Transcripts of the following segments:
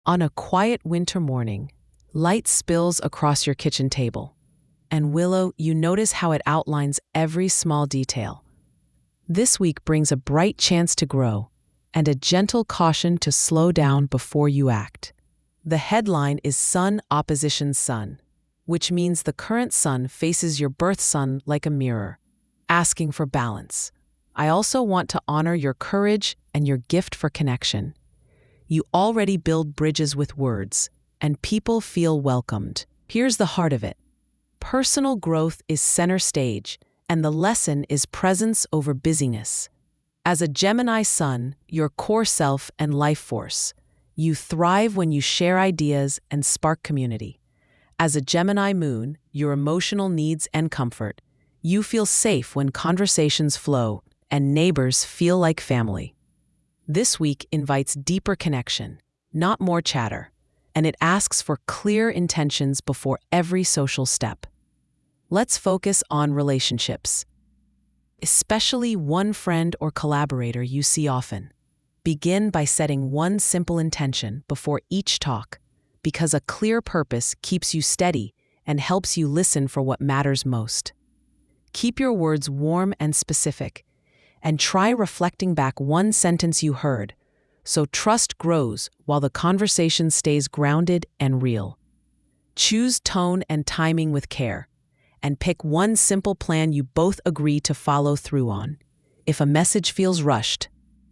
On a quiet winter morning, light spills across your kitchen table, and Willow, you notice how it outlines every small detail. This week brings a bright chance to grow and a gentle caution to slow down before you act. The headline is Sun opposition Sun, which means the current sun faces your birth sun like a mirror, asking for balance. I also want to honor your courage and your gift for connection. You already build bridges with words, and people feel welcomed. Here's the heart of it. Personal growth is center stage, and the lesson is presence over busyness. As a Gemini sun, your core self and life force, you thrive when you share ideas and spark community. As a Gemini moon, your emotional needs and comfort, you feel safe when conversations flow and neighbors feel like family. This week invites deeper connection, not more chatter, and it asks for clear intentions before every social step. Let's focus on relationships, especially one friend or collaborator you see often. Begin by setting one simple intention before each talk, because a clear purpose keeps you steady and helps you listen for what matters most. Keep your words warm and specific, and try reflecting back one sentence you heard, so trust grows while the conversation stays grounded and real. Choose tone and timing with care, and pick one simple plan you both agree to follow through on. If a message feels rushed,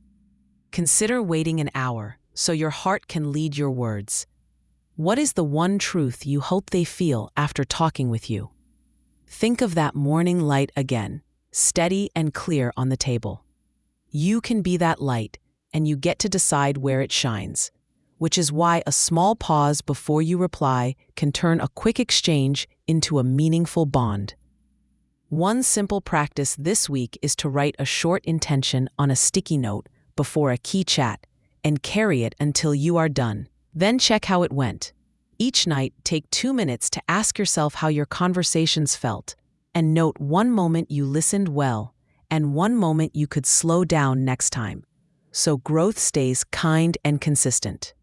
consider waiting an hour so your heart can lead your words. What is the one truth you hope they feel after talking with you? Think of that morning light again, steady and clear on the table. You can be that light, and you get to decide where it shines, which is why a small pause before you reply can turn a quick exchange into a meaningful bond. One simple practice this week is to write a short intention on a sticky note before a key chat and carry it until you are done. Then check how it went. Each night, take 2 minutes to ask yourself how your conversations felt, and note one moment you listened well and one moment you could slow down next time, so growth stays kind and consistent.